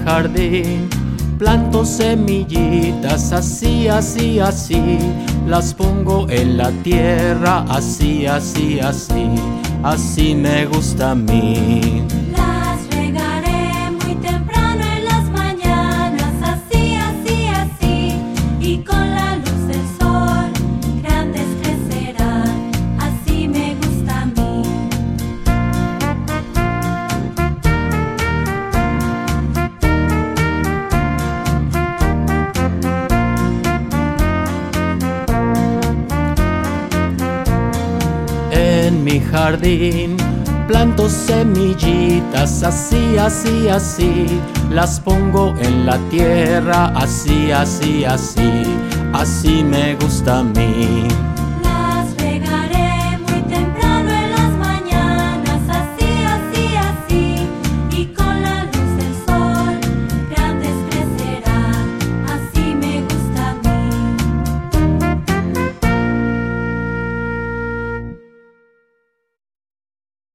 jardín planto semillitas, así, así, así. Las pongo en la tierra, así, así, así. Así me gusta a mí. Las regaré muy temprano en las mañanas, así, así, así. Y con la luz del sol, grandes crecerán, así me gusta a mí. En mi jardín planto semillitas, así, así, así. Las pongo en la tierra, así, así, así. Así me gusta a mí.